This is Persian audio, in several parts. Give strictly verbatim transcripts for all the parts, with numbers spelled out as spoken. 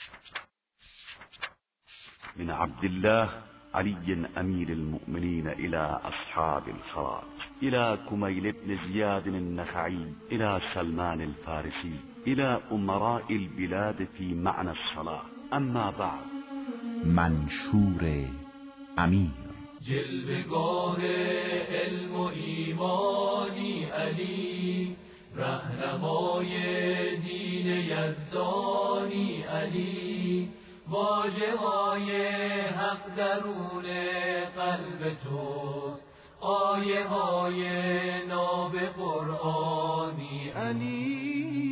من عبد الله علي أمير المؤمنين إلى أصحاب الخراج، إلى كميل بن زياد النخعي، إلى سلمان الفارسي، إلى أمراء البلاد في معنى الصلاة. اما بعد. منشور امیر. جلوه‌گاه علم و ایمانی علی، رهنمای دین یزدانی علی، واژه‌های حق درون قلب توست، آیه های ناب قرآنی علی.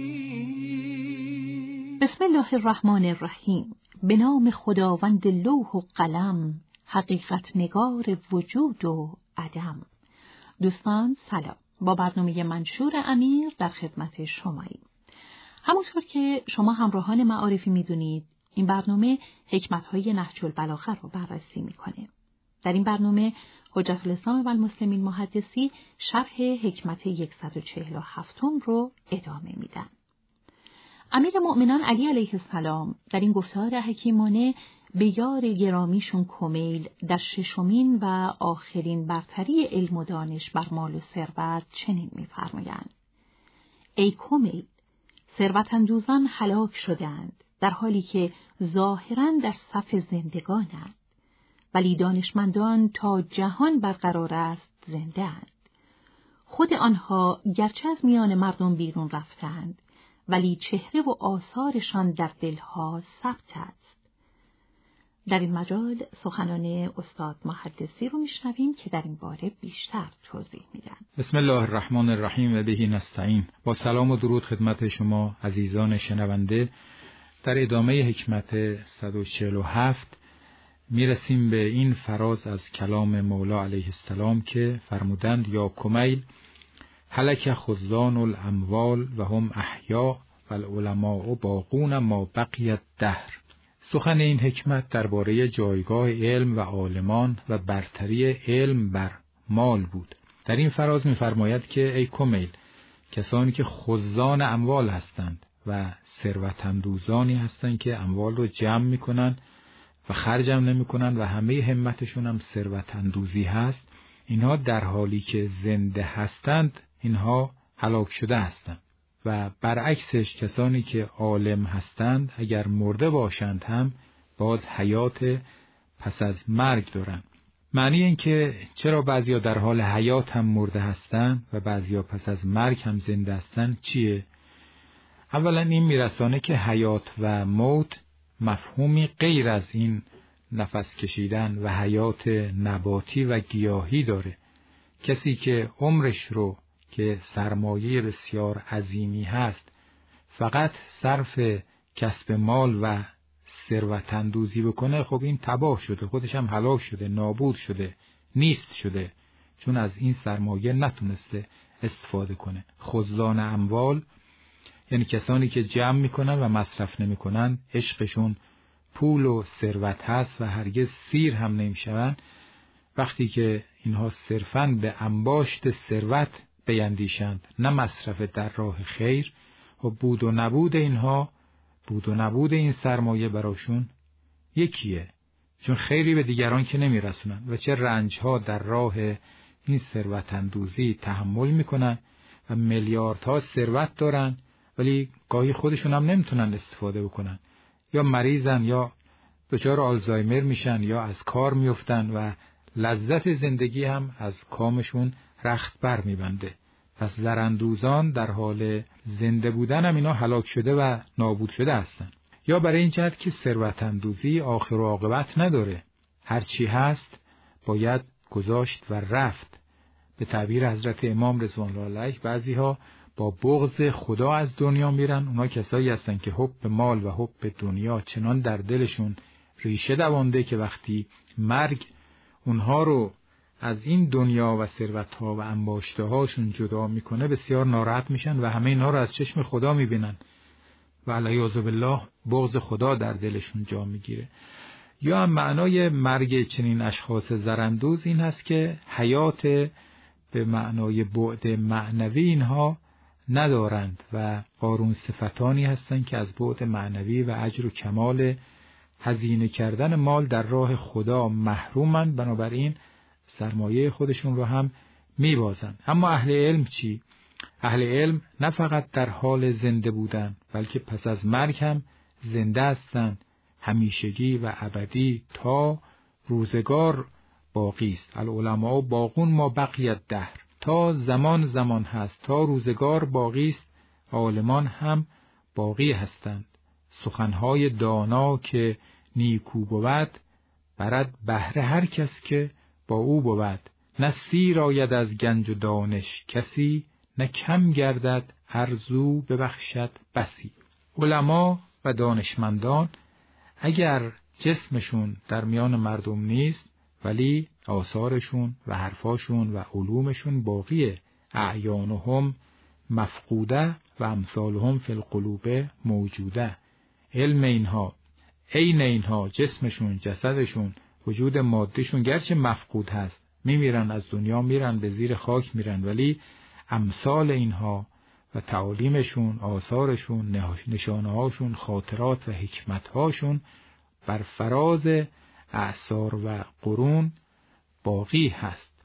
بسم الله الرحمن الرحیم. به نام خداوند لوح و قلم، حقیقت نگار وجود و عدم. دوستان سلام. با برنامه منشور امیر در خدمت شماییم. همونطور که شما همراهان معارفی میدونید، این برنامه حکمت‌های نهج البلاغه رو بررسی میکنه. در این برنامه حجت الاسلام و المسلمین محدثی شرح حکمت صد و چهل و هفت رو ادامه میدن. امیر مؤمنان علی علیه السلام در این گفتار حکیمانه به یار گرامیشون کمیل در ششمین و آخرین برتری علم و دانش بر مال و ثروت چنین می‌فرمایند: ای کمیل، ثروت‌اندوزان هلاک شدند در حالی که ظاهراً در صف زندگانند، ولی دانشمندان تا جهان برقرار است زنده‌اند. خود آنها گرچه از میان مردم بیرون رفتند، ولی چهره و آثارشان در دلها ثبت است. در این مجال سخنان استاد محدثی رو میشنویم که در این باره بیشتر توضیح میدن. بسم الله الرحمن الرحیم و بهی نستعین. با سلام و درود خدمت شما عزیزان شنونده. در ادامه حکمت صد و چهل و هفت میرسیم به این فراز از کلام مولا علیه السلام که فرمودند: یا کمیل، هلک خزان الاموال و هم احیا و العلماء باقون ما بقیت دهر. سخن این حکمت درباره جایگاه علم و عالمان و برتری علم بر مال بود. در این فراز می‌فرماید که ای کمیل، کسانی که خزان اموال هستند و ثروت‌اندوزانی هستند که اموال رو جمع می‌کنند و خرجم نمی‌کنند و همه همتشون هم ثروت‌اندوزی هست، اینها در حالی که زنده هستند اینها هلاک شده هستند. و برعکسش کسانی که عالم هستند اگر مرده باشند هم باز حیات پس از مرگ دارند. معنی این که چرا بعضیا در حال حیات هم مرده هستند و بعضیا پس از مرگ هم زنده هستند چیه؟ اولا این میرسانه که حیات و موت مفهومی غیر از این نفس کشیدن و حیات نباتی و گیاهی داره. کسی که عمرش رو که سرمایه بسیار عظیمی هست فقط صرف کسب مال و ثروت اندوزی بکنه، خب این تباه شده، خودش هم هلاک شده، نابود شده، نیست شده، چون از این سرمایه نتونسته استفاده کنه. خزان اموال یعنی کسانی که جمع میکنن و مصرف نمیکنن، عشقشون پول و ثروت هست و هرگز سیر هم نمیشون. وقتی که اینها صرفاً به انباشت ثروت بیندیشند نه مصرف در راه خیر، و بود و نبود اینها، بود و نبود این سرمایه براشون یکیه، چون خیری به دیگران که نمیرسونن و چه رنجها در راه این ثروت اندوزی تحمل میکنن و میلیاردها ثروت دارن ولی گاهی خودشون هم نمیتونن استفاده بکنن، یا مریضن یا دچار آلزایمر میشن یا از کار میفتن و لذت زندگی هم از کامشون رخت بر میبنده. پس زراندوزان در حال زنده بودن هم اینا هلاک شده و نابود شده هستن. یا برای این جهت که ثروت اندوزی آخر و عاقبت نداره، هر چی هست باید گذاشت و رفت. به تعبیر حضرت امام رضوان الله علیه، بعضی ها با بغض خدا از دنیا میرن. اونا کسایی هستن که حب مال و حب دنیا چنان در دلشون ریشه دوانده که وقتی مرگ اونها رو از این دنیا و ثروت‌ها و انباشته‌هاشون جدا میکنه بسیار ناراحت میشن و همه اینها رو از چشم خدا میبینن و علیاذ بالله بغض خدا در دلشون جا میگیره. یا هم معنای مرگ چنین اشخاص زراندوز این هست که حیات به معنای بعد معنوی اینها ندارند و قارون صفتانی هستند که از بعد معنوی و اجر و کمال هزینه کردن مال در راه خدا محرومند، بنابراین سرمایه خودشون رو هم میبازند. اما اهل علم چی؟ اهل علم نه فقط در حال زنده بودن، بلکه پس از مرگ هم زنده هستند، همیشگی و ابدی تا روزگار باقی است. العلماء باقون ما بقیت دهر، تا زمان زمان هست، تا روزگار باقی است عالمان هم باقی هستند. سخنهای دانا که نیکو بود، برد بهره هر کس که با او بود. نه سیر آید از گنج و دانش کسی، نه کم گردد ارزو ببخشد بسی. علما و دانشمندان اگر جسمشون در میان مردم نیست، ولی آثارشون و حرفاشون و علومشون باقیه. اعیانهم مفقوده و امثالهم فی القلوب موجوده. علم اینها، عین اینها، جسمشون، جسدشون، وجود مادیشون گرچه مفقود هست، میمیرن، از دنیا میرن، به زیر خاک میرن، ولی امثال اینها و تعالیمشون، آثارشون، نشانه‌هاشون، خاطرات و حکمت‌هاشون بر فراز اعصار و قرون باقی هست.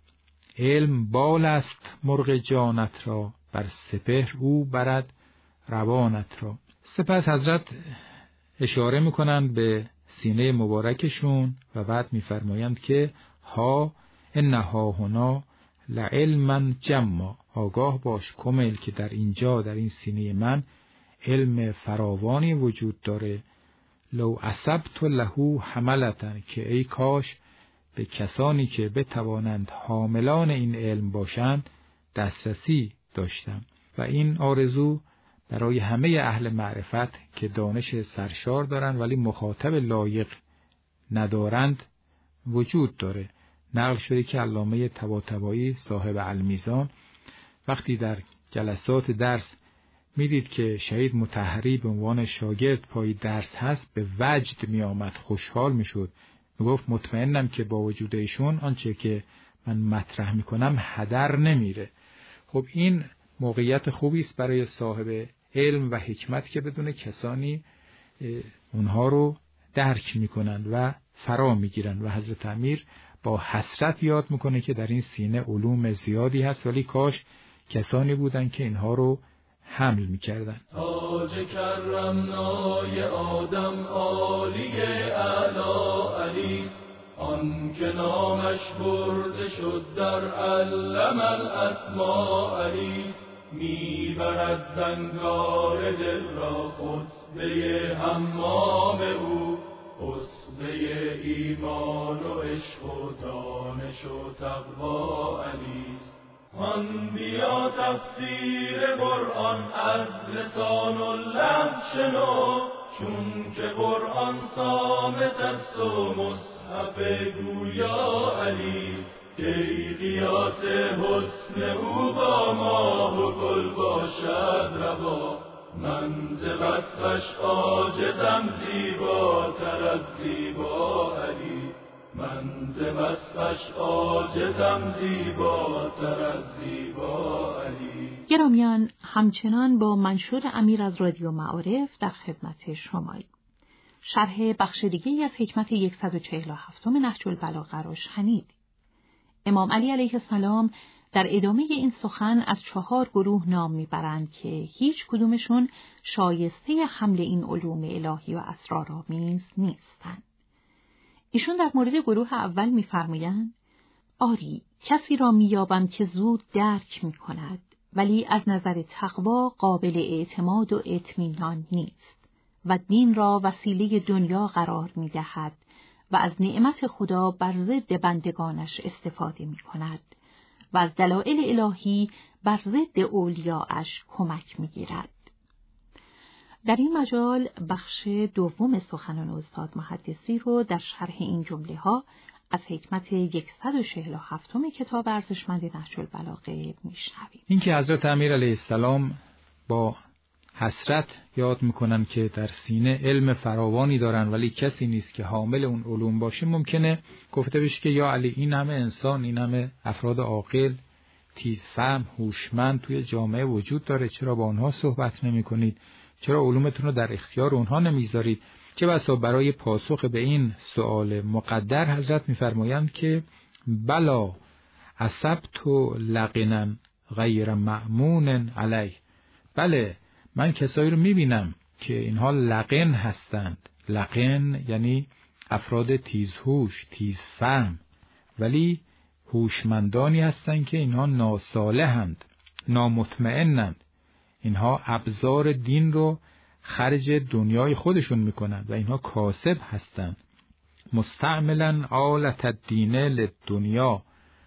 علم بال است مرغ جانت را، بر سپهر او برد روانت را. سپس حضرت اشاره میکنند به سینه مبارکشون و بعد میفرمایند که ها انها هنا لعلما جما، آگاه باش کمیل که در اینجا، در این سینه من علم فراوانی وجود داره. لو اصبت له حملتن، که ای کاش به کسانی که بتوانند حاملان این علم باشند دسترسی داشتم. و این آرزو برای همه اهل معرفت که دانش سرشار دارند ولی مخاطب لایق ندارند وجود داره. نقل شده که علامه طباطبایی صاحب المیزان وقتی در جلسات درس میدید که شهید مطهری به عنوان شاگرد پای درس هست، به وجد می آمد، خوشحال می شد. می گفت مطمئنم که با وجود ایشون آنچه که من مطرح می کنم هدر نمیره. خب این موقعیت خوبی است برای صاحب علم و حکمت که بدون کسانی اونها رو درک می کنند و فرا می گیرند. و حضرت امیر با حسرت یاد میکنه که در این سینه علوم زیادی هست، ولی کاش کسانی بودن که اینها رو حمل میکردن. تاج کرمنای آدم عالی اعلی علی، آن که نامش برده شد در علم الاسماء علی، میبرد زنگار دل را خطبه حمام او، خطبه ایمان و عشق و دانش و تقوا علی. آن بیا تفسیر قرآن از لسان و لب شنو، چون که قرآن صامت است و مصحف گویا علی. کی قیاس حسن او با ماه و گل باشد روا، من ز وصفش عاجزم زیباتر از زیبا علی. من ز وصفش عاجزم زیباتر از زیبا علی. گرامیان، همچنان با منشور امیر از رادیو معارف در خدمت شماییم. شرح بخش دیگه‌ای از حکمت صد و چهل و هفت نهج البلاغه را شنید. امام علی علیه السلام در ادامه این سخن از چهار گروه نام میبرند که هیچ کدومشون شایسته حمل این علوم الهی و اسرارآمیز نیستند. ایشون در مورد گروه اول میفرمایند: آری، کسی را میابم که زود درک میکند، ولی از نظر تقوا قابل اعتماد و اطمینان نیست و دین را وسیله دنیا قرار میدهد و از نعمت خدا بر ضد بندگانش استفاده میکند و از دلائل الهی بر ضد اولیاءش کمک میگیرد. در این مجال بخش دوم سخنان استاد محدثی رو در شرح این جمله ها از حکمت صد و چهل و هفت کتاب ارزشمند نهج البلاغه میشنویم. این که حضرت امیر علیه السلام با حسرت یاد میکنن که در سینه علم فراوانی دارن ولی کسی نیست که حامل اون علوم باشه، ممکنه گفته بشه که یا علی، این همه انسان، این همه افراد عاقل، تیزفهم، هوشمند توی جامعه وجود داره، چرا با اونها صحبت نمی کنید؟ چرا علومتون رو در اختیار اونها نمیذارید؟ چه بسا برای پاسخ به این سؤال مقدر حضرت میفرمایند که بلا اصبت لقنا غیر مأمون علیه. بله، من کسایی رو میبینم که اینها لقن هستند. لقن یعنی افراد تیزهوش، تیزفهم، ولی هوشمندانی هستند که اینها ناصالحند، نامطمئنند. اینها ابزار دین رو خرج دنیای خودشون میکنند و اینها کاسب هستند. مستعملا آلت الدین للدنیا.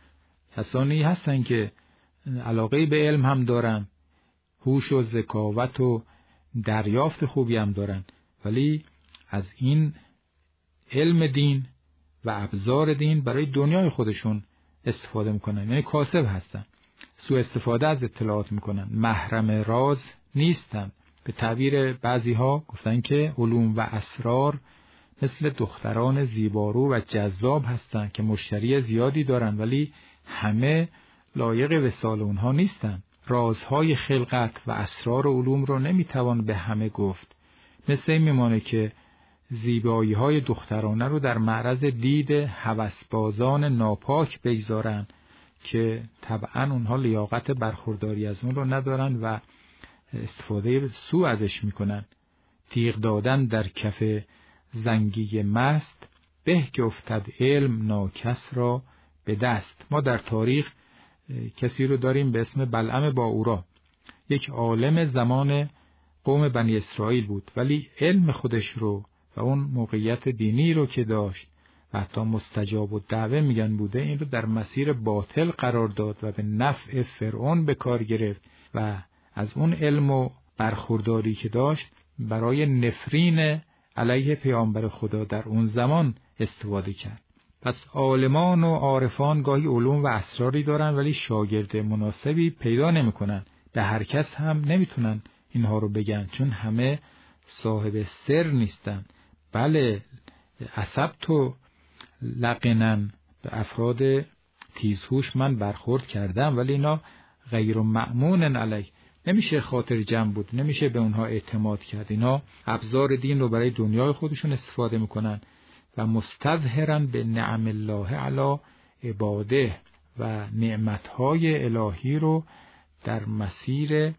کسانی هستند که علاقه به علم هم دارن، هوش و ذکاوت و دریافت خوبی هم دارن، ولی از این علم دین و ابزار دین برای دنیای خودشون استفاده میکنن، یعنی کاسب هستن، سوء استفاده از اطلاعات میکنن، محرم راز نیستن. به تعبیر بعضی ها گفتن که علوم و اسرار مثل دختران زیبارو و جذاب هستن که مشتری زیادی دارن، ولی همه لایق وصال اونها نیستن. رازهای خلقت و اسرار علوم رو نمیتوان به همه گفت. مثل این میمانه که زیبایی های دخترانه رو در معرض دید هوسبازان ناپاک بگذارن که طبعا اونها لیاقت برخورداری از اون رو ندارن و استفاده سو ازش میکنن. تیغ دادن در کف زنگی مست به که افتد علم ناکس را به دست. ما در تاریخ کسی رو داریم به اسم بلعم باورا، یک عالم زمان قوم بنی اسرائیل بود، ولی علم خودش رو و اون موقعیت دینی رو که داشت و حتی مستجاب و دعوه میگن بوده، این رو در مسیر باطل قرار داد و به نفع فرعون به کار گرفت و از اون علم و برخورداری که داشت برای نفرین علیه پیامبر خدا در اون زمان استفاده کرد. پس عالمان و عارفان گاهی علوم و اسراری دارن ولی شاگرد مناسبی پیدا نمیکنن. به هر کس هم نمیتونن اینها رو بگن، چون همه صاحب سر نیستن. بله، عصبت و لقنن به افراد تیزهوش من برخورد کردم، ولی اینا غیر مأمون علیه، نمیشه خاطر جمع بود، نمیشه به اونها اعتماد کرد. اینا ابزار دین رو برای دنیای خودشون استفاده میکنن و مستظهرن به نعم الله علی عباده و نعمتهای الهی رو در مسیر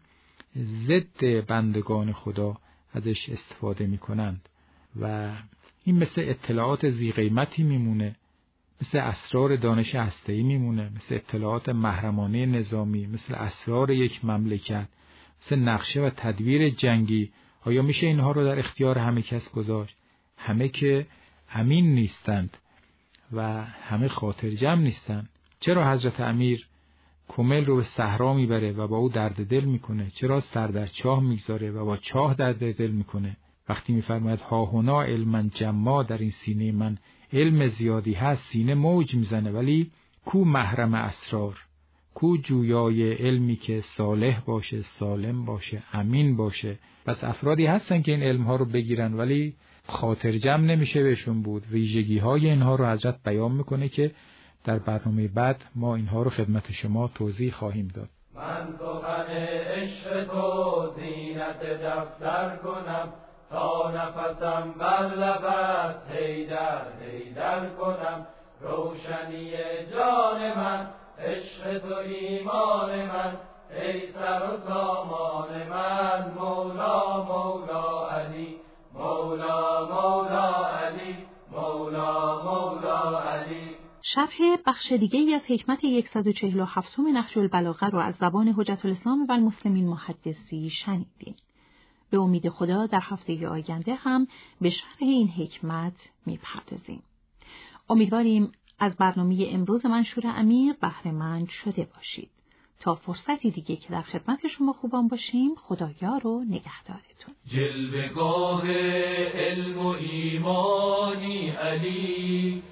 ضد بندگان خدا ازش استفاده میکنند و این مثل اطلاعات ذی قیمتی میمونه، مثل اسرار دانش هسته‌ای میمونه، مثل اطلاعات محرمانه نظامی، مثل اسرار یک مملکت، مثل نقشه و تدبیر جنگی. آیا میشه اینها رو در اختیار همه کس گذاشت؟ همه که امین نیستند و همه خاطر جمع نیستند. چرا حضرت امیر کمل رو به صحرا میبره و با او درد دل میکنه؟ چرا سر در چاه میگذاره و با چاه درد دل میکنه؟ وقتی میفرماید ها هنا علما جما، در این سینه من علم زیادی هست، سینه موج میزنه، ولی کو محرم اسرار، کو جویای علمی که صالح باشه، سالم باشه، امین باشه. پس افرادی هستن که این علم ها رو بگیرن ولی خاطر جمع نمیشه بهشون بود. ویژگی های اینها رو حضرت بیان میکنه که در برنامه بعد ما اینها رو خدمت شما توضیح خواهیم داد. من سخن عشق تو زینت دفتر کنم، تا نفسم بر لب است حیدر حیدر کنم. روشنی جان من عشق تو ایمان من، ای سر و سامان من مولا مولا علی، مولا مولا علی، مولا مولا علی. شرح بخش دیگه‌ای از حکمت صد و چهل و هفت نهج البلاغه رو از زبان حجت الاسلام و المسلمین محدثی شنیدین. به امید خدا در هفته آینده هم به شرح این حکمت می‌پردازیم. امیدواریم از برنامه امروز منشور امیر بهره مند شده باشید. تا فرصتی دیگه که در خدمت شما خوبان باشیم، خدایار و نگهدارتون. جلوه‌گاه علم و ایمانی علی،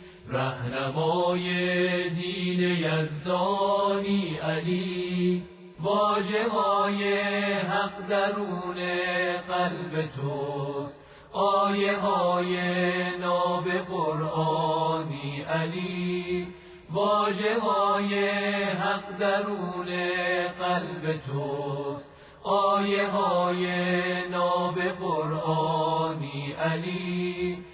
رهنمای دین یزدانی علی، واژه‌های حق درون قلب توست، آیه های ناب قرآنی علی، واژه های حق درون قلب توست، آیه های ناب قرآنی علی